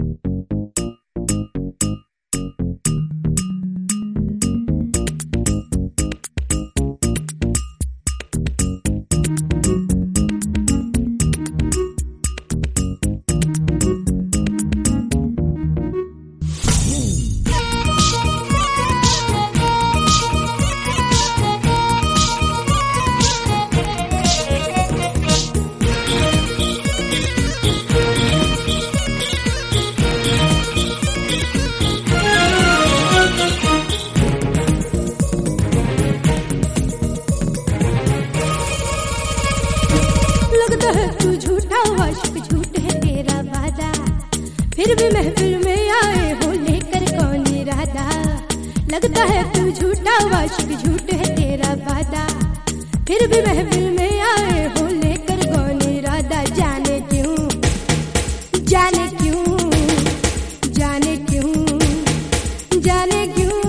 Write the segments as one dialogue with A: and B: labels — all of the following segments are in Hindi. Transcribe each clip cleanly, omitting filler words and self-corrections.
A: फिर भी महफिल में आए हो लेकर कौन इरादा। लगता है तू झूठा वाशिक झूठ है तेरा वादा। फिर भी महफिल में आए हो लेकर कौन इरादा। जाने क्यों जाने क्यों जाने क्यों जाने क्यों।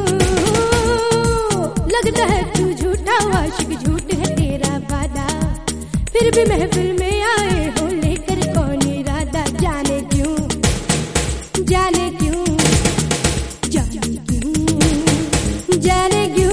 A: लगता है तू झूठा वाशिक झूठ है तेरा वादा। फिर भी महफिल में आए हो लेकर कौन इरादा। जाने क्यों जाने क्यों जाने क्यों जाने क्यों।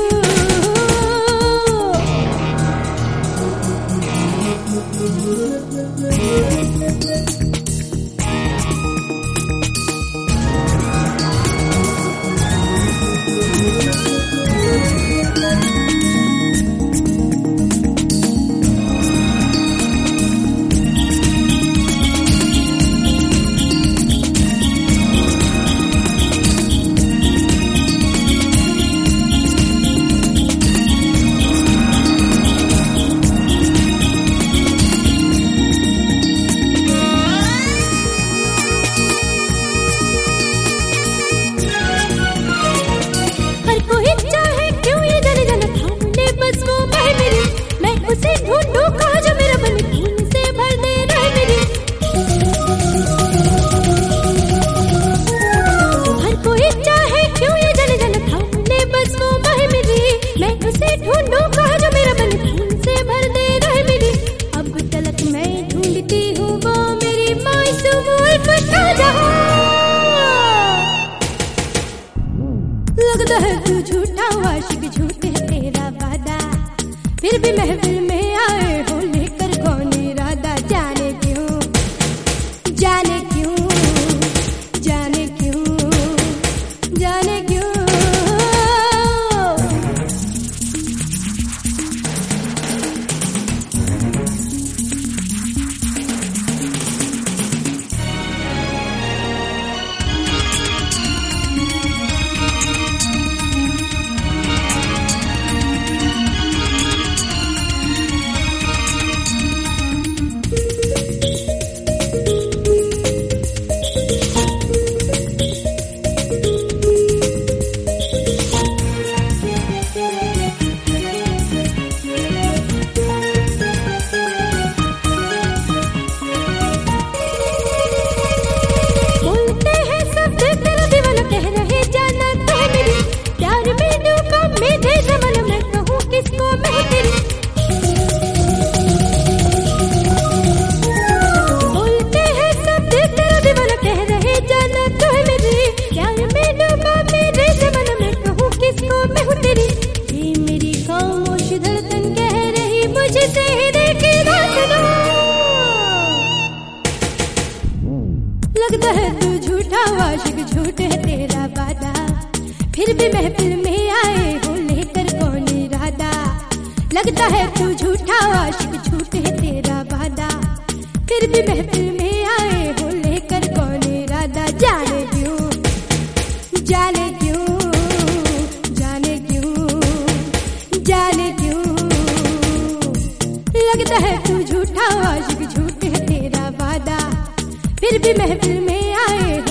A: लगता है तू झूठा वाशिक झूठ है तेरा वादा। फिर भी महफिल में आए हो लेकर कौन इरादा। जाने क्यों जाने क्यों जाने क्यों जाने क्यों। लगता है तू झूठा वाशिक झूठ है तेरा वादा। फिर भी महफिल में आए हो लेकर कौन इरादा। लगता है तू झूठा वाशिक झूठ है तेरा वादा। फिर भी महफिल में आए हो लेकर कौन इरादा। जाने क्यों जाने क्यों जाने क्यों जाने क्यों। लगता है तू झूठा वाशिक झूठ है तेरा वादा। फिर भी महफिल में आए